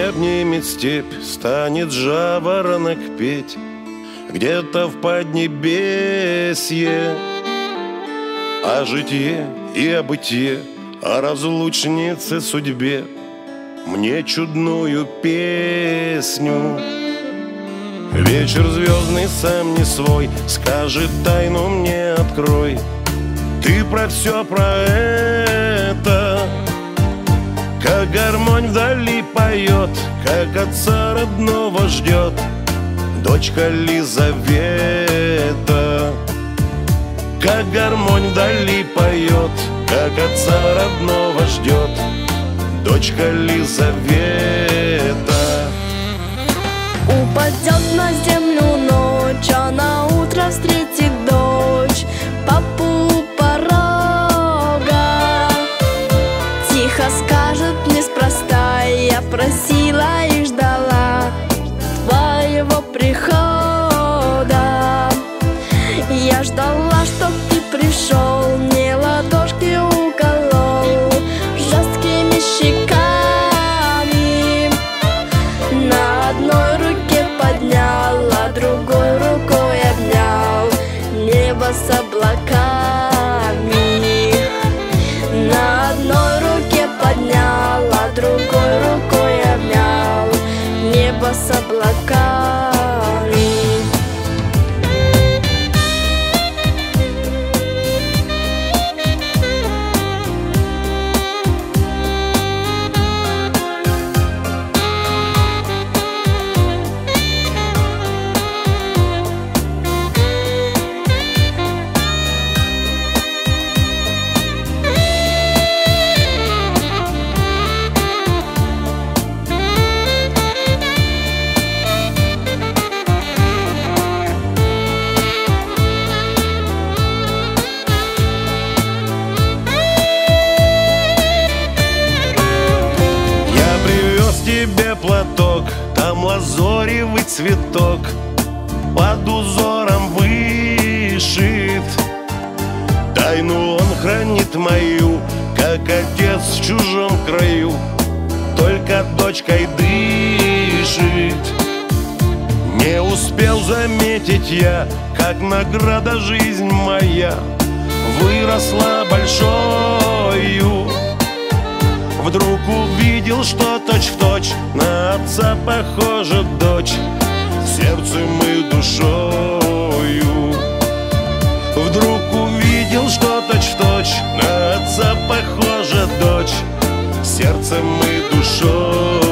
обнимет степь, станет жаворонок петь где-то в поднебесье. О житье и о бытие, о разлучнице судьбе мне чудную песню. Вечер звездный сам не свой, скажет тайну мне открой. Ты про все про это, как гармонь вдали поет, как отца родного ждет дочка Лизавета. Как гармонь вдали поет, как отца родного ждет дочка Лизавета. Упадет на землю ночь, а на утро встретит дочь папу у порога. Тихо скажет: неспроста я просила и ждала твоего прихода. Я ждала, чтоб ты пришел, мне ладошки уколол жесткими щеками. На одной руке поднял, а другой рукой обнял небо с облаками. На одной руке поднял, а другой рукой обнял небо с облаками. Тебе платок, там лазоревый цветок под узором вышит. Тайну он хранит мою, как отец в чужом краю, только дочкой дышит. Не успел заметить я, как награда жизнь моя выросла большою. Вдруг увидел, что точь-в-точь на отца похожа дочь сердцем и душою. Вдруг увидел, что точь-в-точь на отца похожа дочь сердцем и душой.